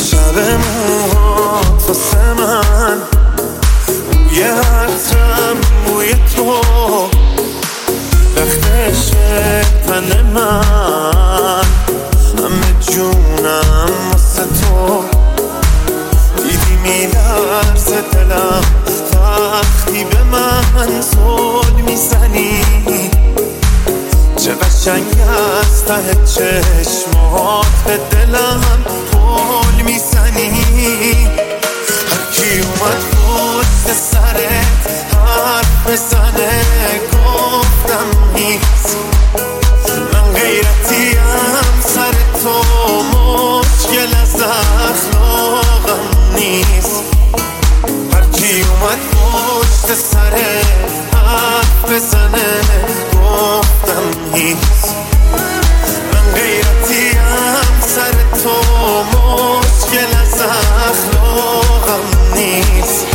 شب موهات واسه من بوی عطرم بوی تو رختش تن من همه جونم واسه تو دیدی میلرزه دلم وقتی به من زل میزنی چه قشنگ از ته چشمات به دلم پل میزنی هر کی اومد پشت سرت حرف بزنه گفتم نیست من غیرتیم سر تو مشکل از اخلاقم نیست هر کی اومد پشت سرت حرف بزنه گفتم نیست من غیرتیم سر تو مشکل از اخلاقم نیست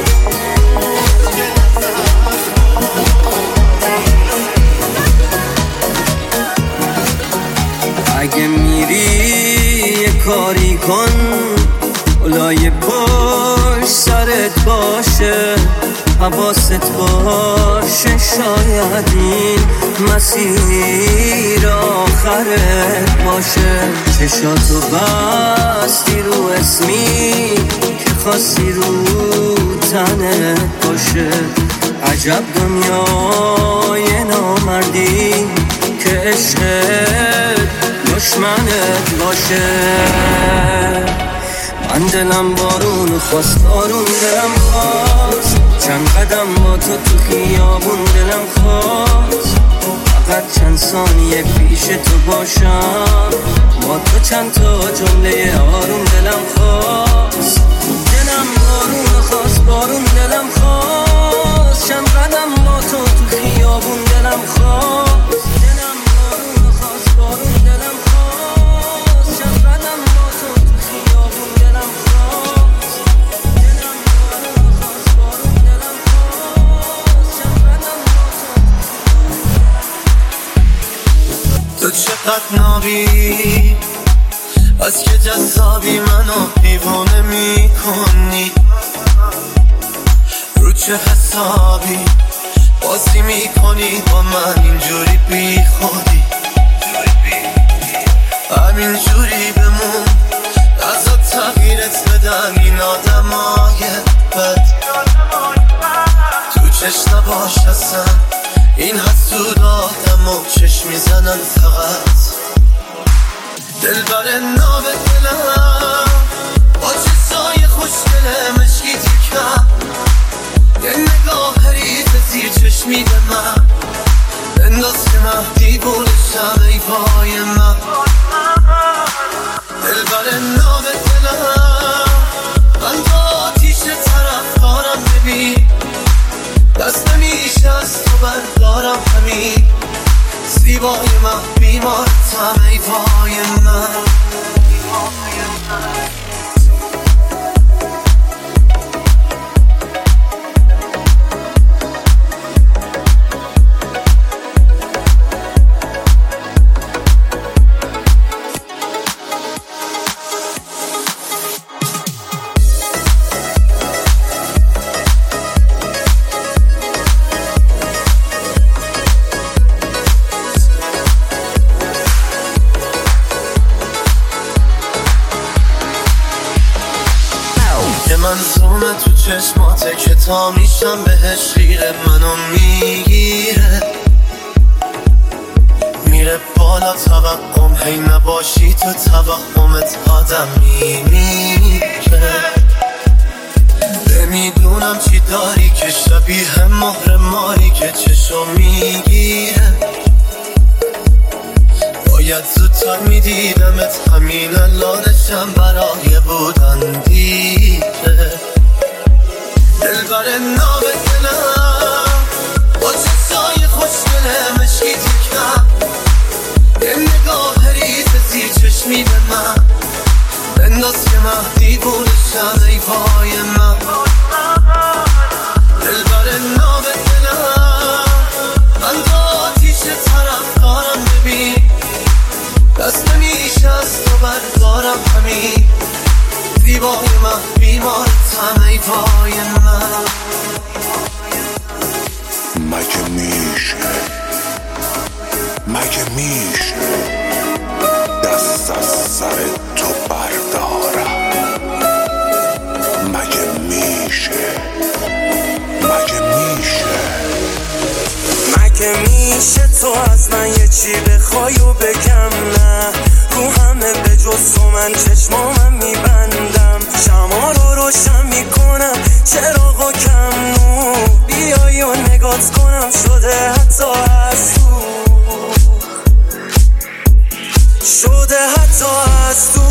اگه میری یه کاری کن اولای پشت سرت باشه حواست باشه شاید این مسیر آخرت باشه چشاتو بستی رو اسمی که خواستی رو تنت باشه عجب دنیای نامردی که عشقت دشمنت باشه من دلم بارون خواست بارون دلم خواست چند قدم با تو خیابون دلم خواست فقط چند ثانیه پیش تو باشم با تو چند تا جمله آروم دلم خواست دلم بارون خواست بارون دلم خواست چند قدم با تو خیابون دلم خواست دلم بارون خواست بارون دلم خواست چند قدم با تو خیابون دلم خواست دلم بارون خواست بارون دلم خواست چند قدم با تو چقدر نابی از که جذابی منو دیوانه میکنی رو چه حسابی بازی میکنی با من اینجوری بی خودی همینجوری بمون ازا تغییرت بدن این آدمای بد تو چشم نباش اصلا این حسود آدم و چشم میزنن فقط دل بر ناب دلم با چشای خوشگل مشکی تکم یه نگاه حریف زیر چشمی به من بنداز که مهدی بولشم ای پای من دل بر ناب دلم من با آتیش طرف کارم ببین دست نمیشه از تو بردارم همین زیبای من بیمارتم ای پای من منظومه تو چشماته که تا میشم بهش خیره منو میگیره میره بالا توقعم هی نباشی تو توقعمت آدم میمیره نمیدونم چی داری که شبیه مهر ماری که چشم میگیره باید زودتر میدیدمت همین الانشم برای بودن دیره دل بر ناب دلم با چشای خوشگل مشکی تکم یه نگاه حریف زیر چشمی به من بنداز که مهدی بولشم ای پای من دل بر ناب دلم من با آتیش طرف کارم ببین دست نمیشه از تو بردارم همین زیبای من بیمارتم ای پای من. مگه میشه دست از سر تو بردارم؟ مگه میشه تو از من یه چی بخوای و بگم نه؟ رو همه به جز تو من چشمامم میبندم، شما رو روشن میکنم چراغا کم نور، بیایی و نگات کنم شده حتی از تو، شده حتی از تو.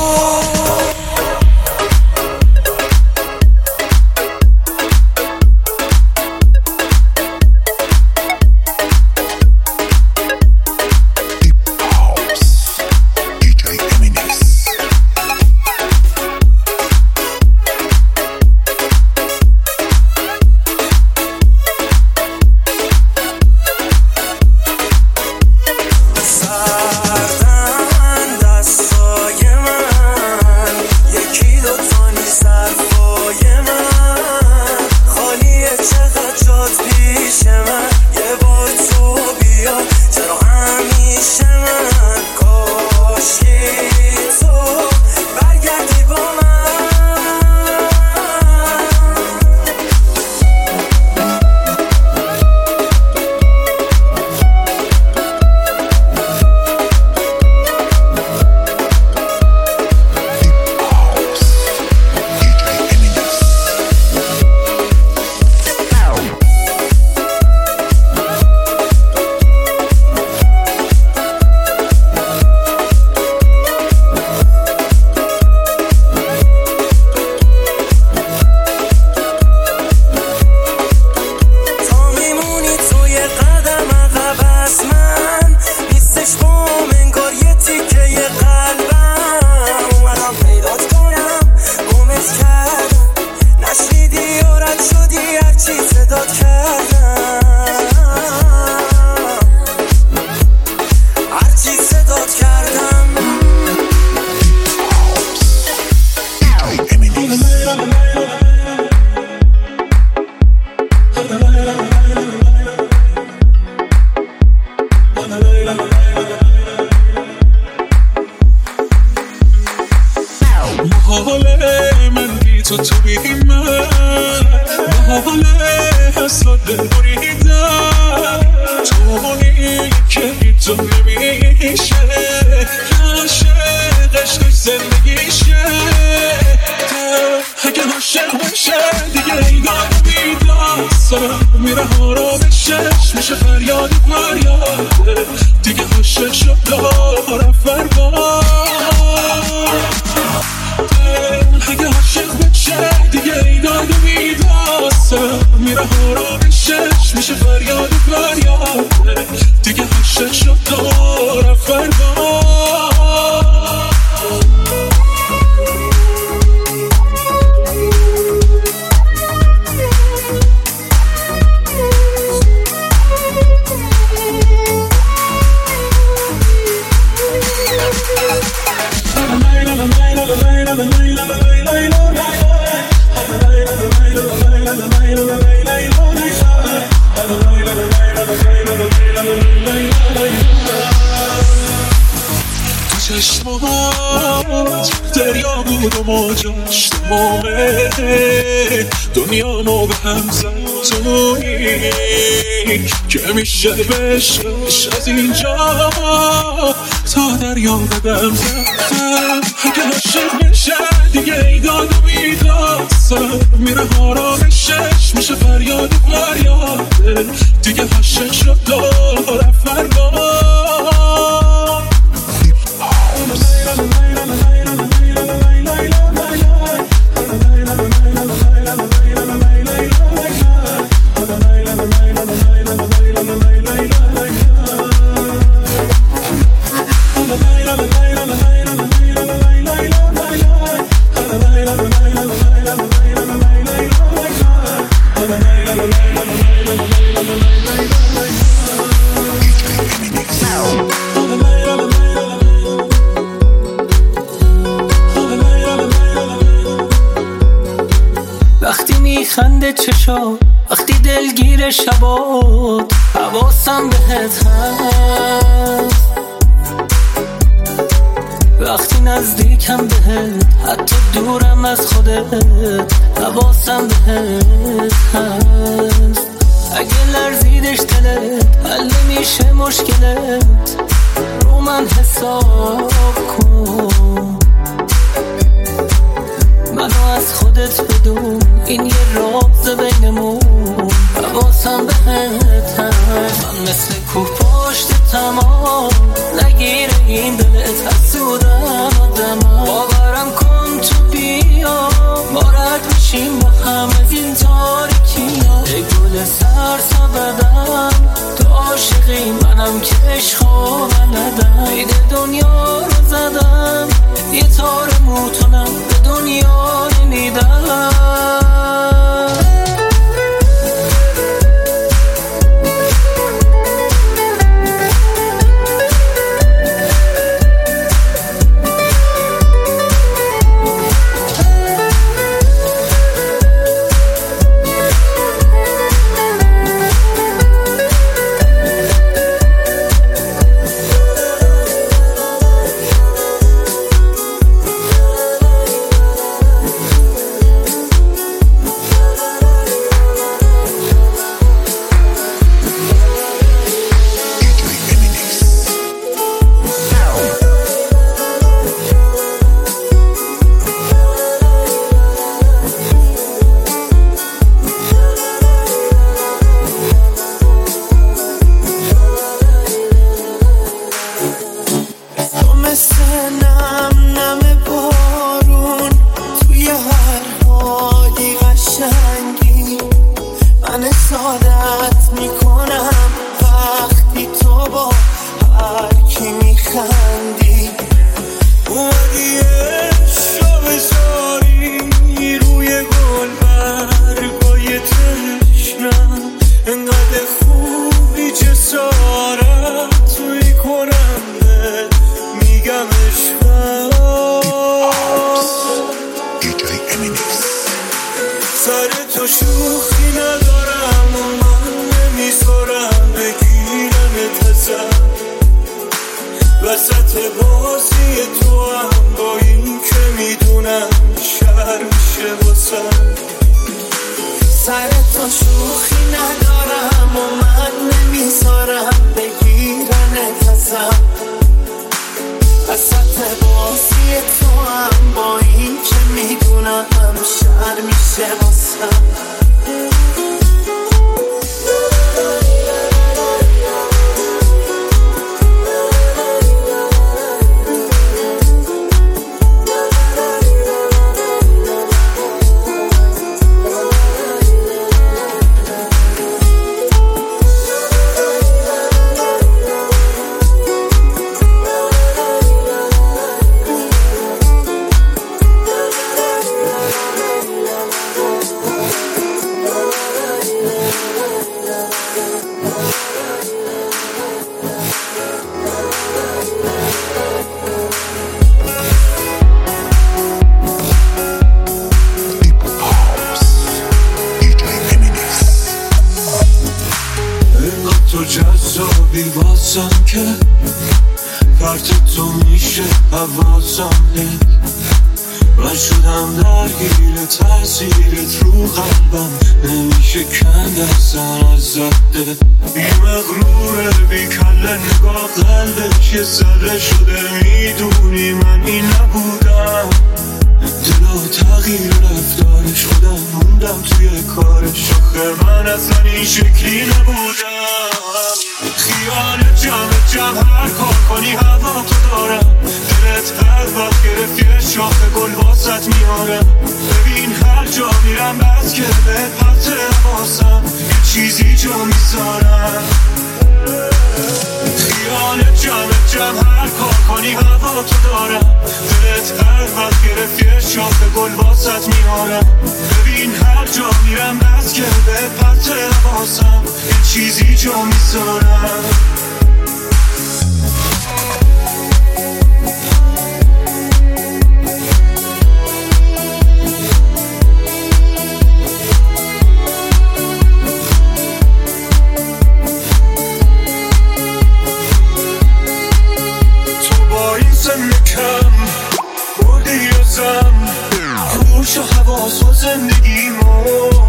دریا بود و موجاش تمامه دنیامو به هم زد تویی که میشه بشش از اینجا تا دریا قدم زدم. اگه عاشق بشه دیگه ایداد و بیداد سر میره آرامشش میشه فریاد و فریاده دیگه عاشق شد و رفت فردا. Eminiz میخنده چشا وقتی دلگیر شبات حواسم بهت هست وقتی نزدیکم بهت حتی دورم از خودت حواسم بهت هست اگه لرزیدش دلت حل میشه مشکلت رو من حساب کن منو از خودت بدون این یه راز بینمون حواسم بهت هست من مثل کوه پشت تمام نگیره این دلت حسودم آدم باورم کن تو بیا ما رد میشیم با هم از این تاریکی ها ای گل سرسبدم تو عاشقی منم که عشقا بلدم عید دنیا رو زدم یه تار موتونم به دنیا نمیدم من شدم درگیر تأثیرت رو قلبم نمیشه کند اصلا از زده بی مغروره بی کله نگاه قلبش یه ذره شده میدونی من این نبودم دلا تغییر رفتارش خودم موندم توی کارش آخه من اصلا این شکلی نبودم خیال جمع هر کار کنی هوا تو دارم دلت هر وقت گرفت یه شاخ گل واسط میارم ببین هر جا میرم بس که به پت حواسم یه چیزی جا میذارم خیال جمع هر کار کنی هوا تو دارم دلت هر وقت گرفت یه شاخ گل واسط میارم ببین هر جا میرم بس که به پت حواسم یه چیزی جا میذارم احساس و زندگیمو.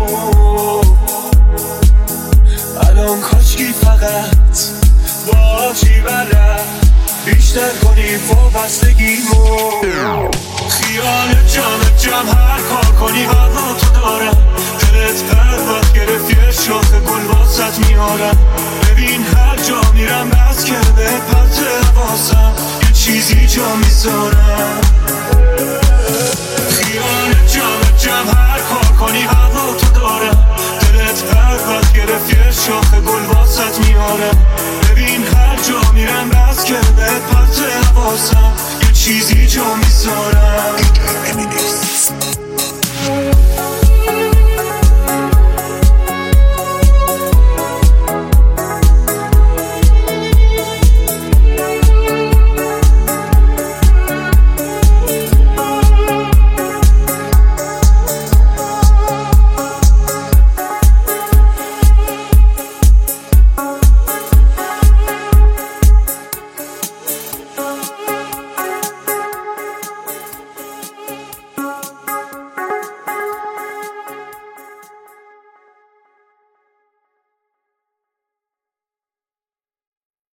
الان کاشکی فقط باشی بلد بیشتر کنی وابستگیمو. خیال جمع هر کار کنی هوا تو دارم. دلت پرواز گرفت یه شاخ گل واسط میارم. ببین هر جا میرم بس کرده پرت حواسم یه چیزی جا میذارم. خیال جمع هر کار کنی هوا تو دارم. دلت پرواز گرفت یه شاخ گل واسط میارم. ببین هر جا میرم بس کرده پرت حواسم یه چیزی جا میذارم.